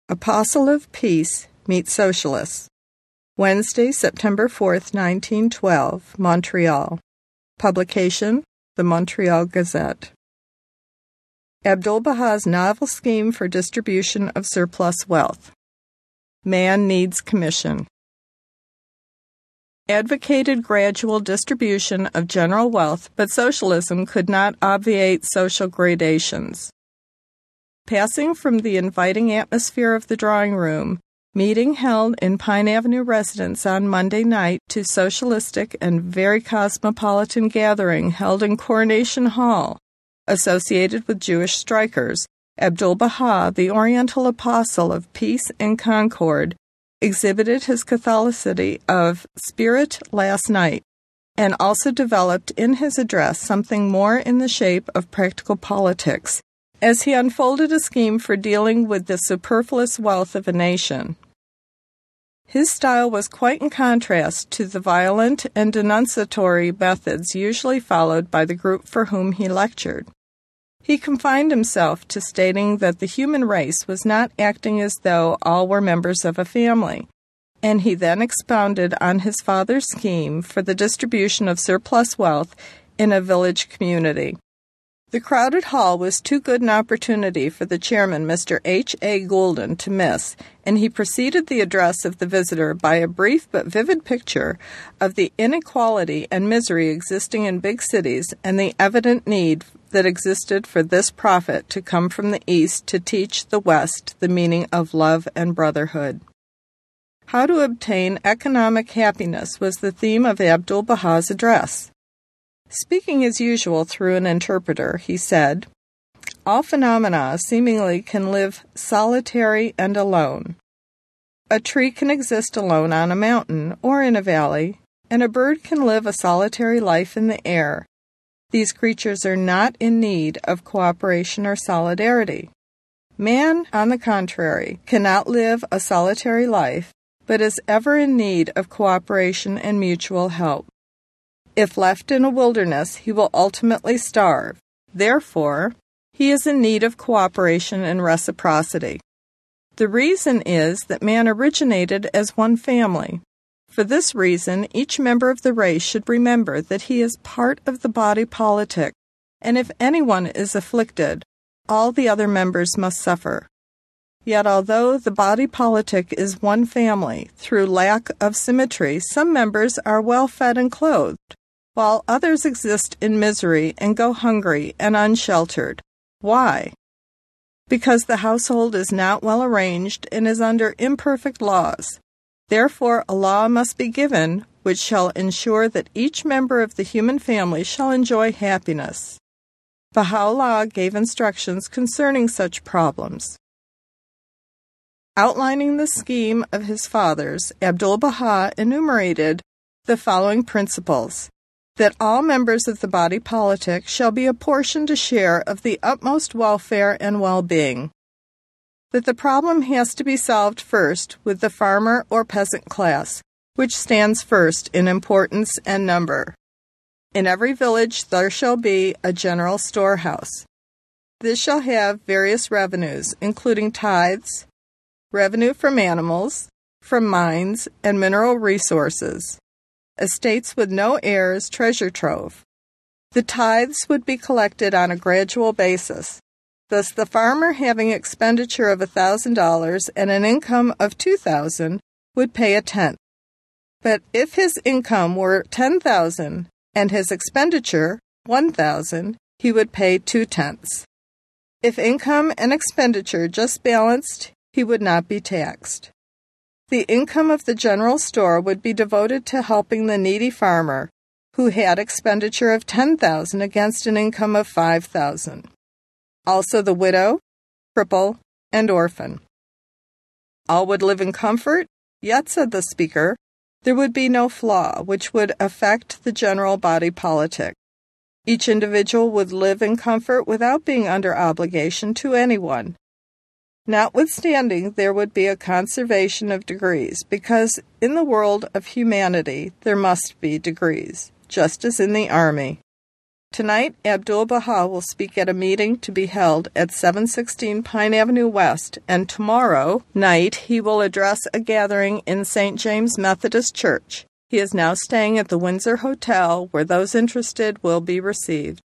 Apostle of Peace meets Socialists. Wednesday, September 4th, 1912, Montreal. Publication, The Montreal Gazette. Abdu'l-Baha's novel scheme for distribution of surplus wealth. Man needs commission. Advocated gradual distribution of general wealth, but socialism could not obviate social gradations. Passing from the inviting atmosphere of the drawing room, meeting held in Pine Avenue residence on Monday night, to socialistic and very cosmopolitan gathering held in Coronation Hall, associated with Jewish strikers, Abdu'l-Baha, the Oriental apostle of peace and concord, exhibited his Catholicity of spirit last night, and also developed in his address something more in the shape of practical politics, as he unfolded a scheme for dealing with the superfluous wealth of a nation. His style was quite in contrast to the violent and denunciatory methods usually followed by the group for whom he lectured. He confined himself to stating that the human race was not acting as though all were members of a family, and he then expounded on his father's scheme for the distribution of surplus wealth in a village community. The crowded hall was too good an opportunity for the chairman, Mr. H.A. Goulden, to miss, and he preceded the address of the visitor by a brief but vivid picture of the inequality and misery existing in big cities and the evident need that existed for this prophet to come from the East to teach the West the meaning of love and brotherhood. How to obtain economic happiness was the theme of Abdu'l-Baha's address. Speaking as usual through an interpreter, he said, "All phenomena seemingly can live solitary and alone. A tree can exist alone on a mountain or in a valley, and a bird can live a solitary life in the air. These creatures are not in need of cooperation or solidarity. Man, on the contrary, cannot live a solitary life, but is ever in need of cooperation and mutual help. If left in a wilderness, he will ultimately starve. Therefore, he is in need of cooperation and reciprocity. The reason is that man originated as one family. For this reason, each member of the race should remember that he is part of the body politic, and if anyone is afflicted, all the other members must suffer. Yet although the body politic is one family, through lack of symmetry, some members are well fed and clothed, while others exist in misery and go hungry and unsheltered. Why? Because the household is not well arranged and is under imperfect laws. Therefore, a law must be given which shall ensure that each member of the human family shall enjoy happiness." Baha'u'llah gave instructions concerning such problems. Outlining the scheme of his fathers, Abdu'l-Baha enumerated the following principles: that all members of the body politic shall be apportioned a share of the utmost welfare and well-being; that the problem has to be solved first with the farmer or peasant class, which stands first in importance and number. In every village there shall be a general storehouse. This shall have various revenues, including tithes, revenue from animals, from mines and mineral resources, estates with no heirs, treasure trove. The tithes would be collected on a gradual basis. Thus, the farmer having expenditure of $1,000 and an income of $2,000 would pay a tenth. But if his income were $10,000 and his expenditure $1,000, he would pay 2/10. If income and expenditure just balanced, he would not be taxed. The income of the general store would be devoted to helping the needy farmer who had expenditure of $10,000 against an income of $5,000. Also the widow, cripple, and orphan. All would live in comfort, yet, said the speaker, there would be no flaw which would affect the general body politic. Each individual would live in comfort without being under obligation to anyone. Notwithstanding, there would be a conservation of degrees, because in the world of humanity there must be degrees, just as in the army. Tonight, Abdul-Baha will speak at a meeting to be held at 716 Pine Avenue West, and tomorrow night he will address a gathering in St. James Methodist Church. He is now staying at the Windsor Hotel, where those interested will be received.